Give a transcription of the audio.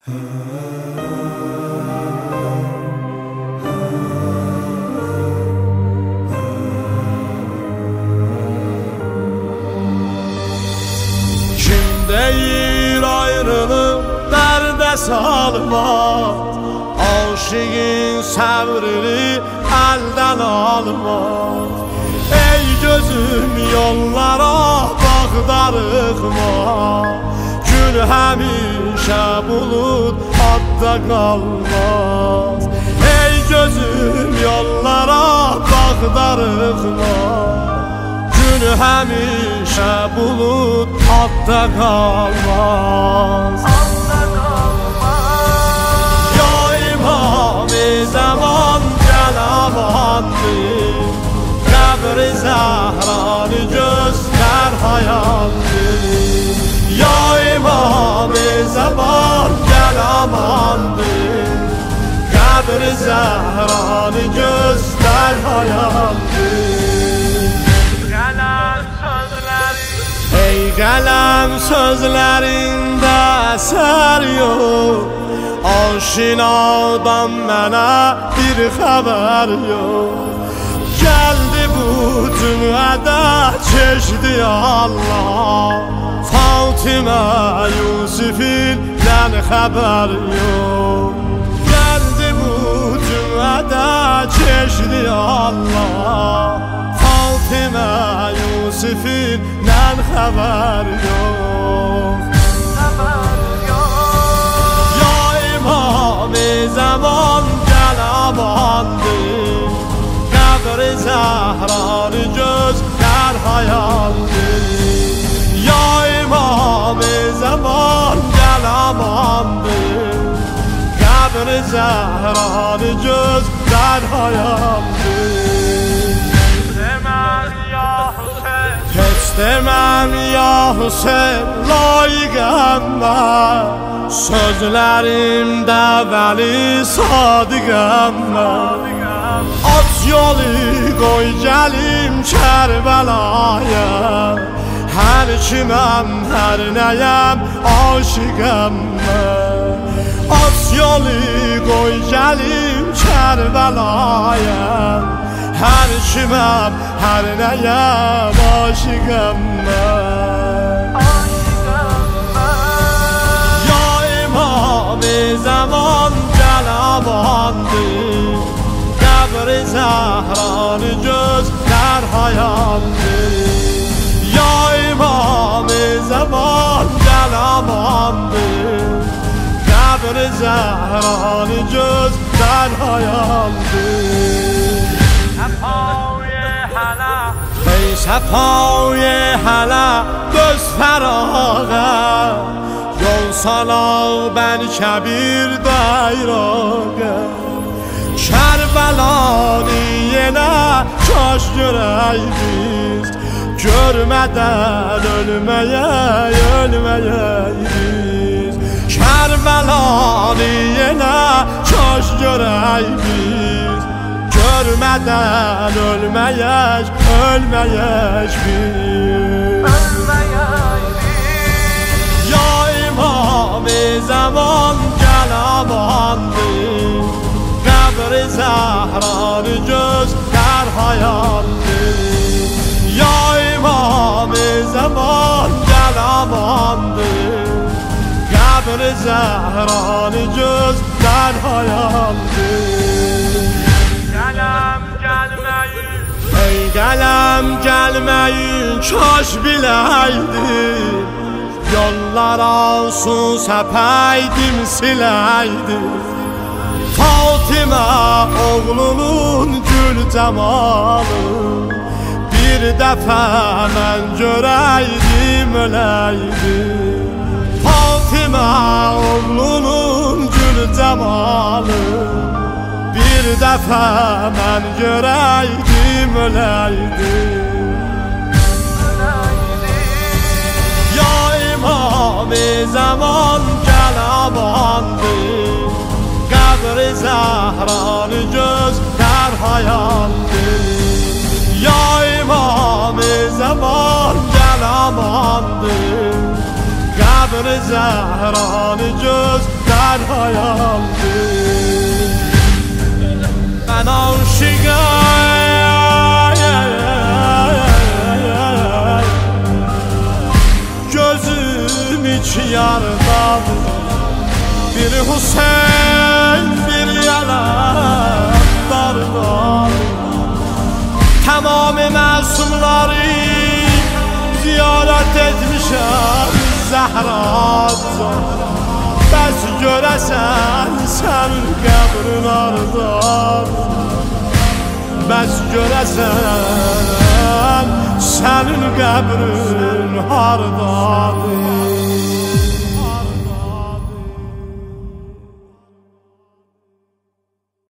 Kim deyir ayrılıb dərdə salmaz, aşığın səbrini əldən almaz. Ey gözüm yollara baxdarıqma, gün həmişə bulut adda qalmaz. Ey gözüm yollara baxdarıqma, gün həmişə bulut adda qalmaz. Ya İmam-ı Zaman gəl amandır, qəbr-i Zəhranı göstər hayaldır. Ya İmam-ı Zaman gəl amandır, qəbr-i Zəhranı göstər hayaldır. Ey qələm sözlərində əsər yox, aşinadan mənə bir xəbər yox. Gəldi bu cümlədə keçdi Allah, Fatimə Yusifildən xəbər yox. Gəldi bu cümlədə keçdi Allah, Fatimə Yusifildən xəbər yox. Ya İmam-ı Zaman gəl amandır, qəbr-i Zəhranı göstər hayaldır. Ya İmam-ı Zaman gəl amandır, qəbr-i Zəhranı göstər hayaldır. Heç deməm ya Hüseyin layiqəm mən, sözlərimdə Vəli sadiqəm mən. Aç yolu qoy gəlim Kərbəlaya, hər kiməm, hər nəyəm, aşiqəm mən. Aç yolu qoy gəlim Kərbəlaya, hər kiməm, hər nəyəm, aşiqəm mən. Ya İmam-ı Zaman gəl amandır, qəbr-i Zəhranı göstər hayaldır. Ya İmam-ı Zaman gəl amandır, qəbr-i Zəhranı göstər hayaldır. Ey səfای hələ göz fərağa, yol salaq bən kəbir bayrağa. Kərbəlanı yenə kaş görək biz, görmədən ölməyək, ölməyək biz. Kərbəlanı yenə kaş görək biz, görmədən ölməyək, ölməyək biz. Ya İmam-ı Zaman gəl amandır, qəbr-i Zəhranı göstər hayaldır. Ya İmam-ı Zaman gəl amandır, qəbr-i Zəhranı göstər hayaldır. Ey qələm gəlməyin kaş biləydim, yollara su səpəydim siləydim. Fatimə oğlunun gül cəmalı, bir dəfə mən görəydim öləydim. Fatimə oğlunun gül cəmalı, bir dəfə mən görəydim öləydim. Ya İmam-ı Zaman gəl amandır, qəbr-i Zəhranı göstər hayaldır. Ya İmam-ı Zaman gəl amandır, qəbr-i Zəhranı göstər her hayaldır. Ben aşıqam, gözüm iki yardadır. Bir Hüseyin, bir yalanlardan. Tamamı məsumları ziyaret etmişəm Zəhracan. Bəs görəsən sənin qəbrin hardan? Bəs görəsən sənin qəbrin hardan?